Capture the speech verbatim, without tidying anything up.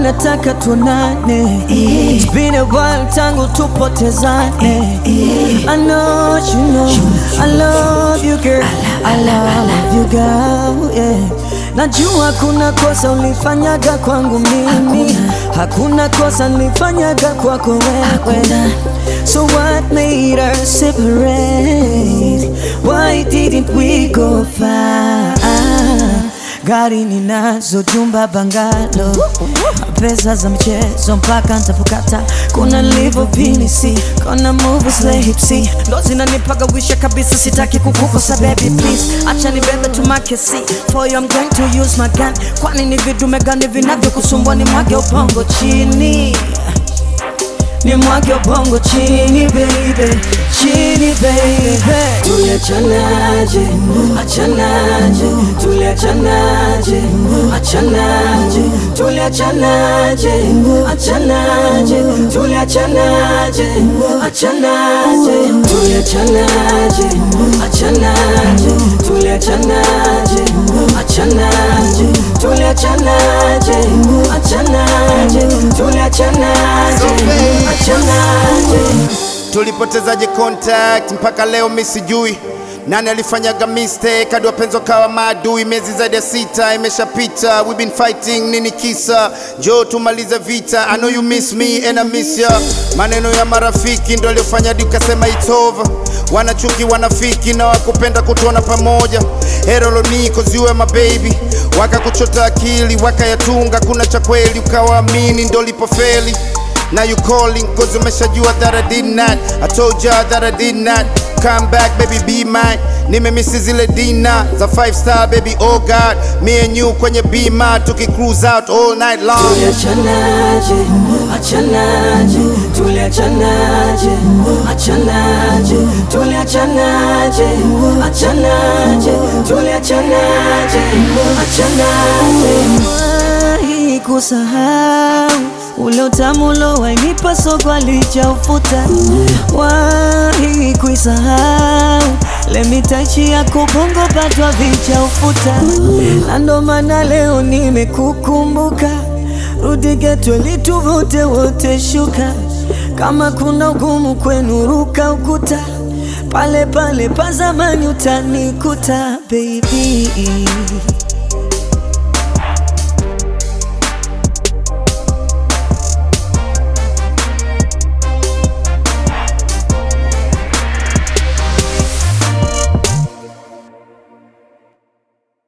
nataka tuonane. It's been a while tangu tupotezane. I know you know I love you girl, I love you girl, yeah. Najua kuna kosa ulifanyaga kwangu mimi, hakuna kosa nilifanyaga kwako wewe. So what made us separate? Why didn't we go far? Gari ninazo, jumba bangalo, pesa za mchezo mpaka ntapokata. Kuna live pinisi, kuna moves la hipsi, ndo zinanipaga wisha kabisa. Sitaki kukukosa baby please, acha nibebe tumakesi. For you I'm going to use my gun. Kwani ni vidume gani vinavyo kusumbua? Ni mwage ubongo chini, ni mwage ubongo chini baby, chini baby. Tuliachanaje, achanaje, tuliachanaje, achanaje, tuliachanaje, achanaje, tuliachanaje, achanaje, tuliachanaje, achanaje, tuliachanaje, achanaje, tuliachanaje, achanaje, tuliachanaje, achanaje. Tulipotezaje contact mpaka leo mimi sijui. Nani alifanyaga mistake hadi wapenzi kawa maadui? Miezi zaidi ya sita imeshapita, we been fighting, nini kisa? Njoo tumalize vita. I know you miss me and I miss ya. Maneno ya marafiki ndo aliyofanya dikasema it's over. Wanachuki wanafiki na wakupenda kutuona pamoja. Herolo ni cause you are my baby. Waka kuchota akili wakayatunga, kuna cha kweli ukawaamini, ndo lipofeli. Now you calling cause umeshajua that I did not. I told ya that I did not. Come back baby be mine. Nimemisi zile dina za five star baby oh god. Me and you kwenye bima tuki cruise out all night long. Tuliachanaje, achanaje, tuliachanaje, achanaje, tuliachanaje, achanaje, tuliachanaje, achanaje. Wahi kusahau ule utamu ulowanipa soko alichaufuta. Wahi kuisahau le mitachi yako bongo bado havichaufuta. Na ndo maana leo nimekukumbuka. Rudi geto ili tuvute wote shuka. Kama kuna ugumu kwenu ruka ukuta. Pale pale pa zamani utanikuta baby.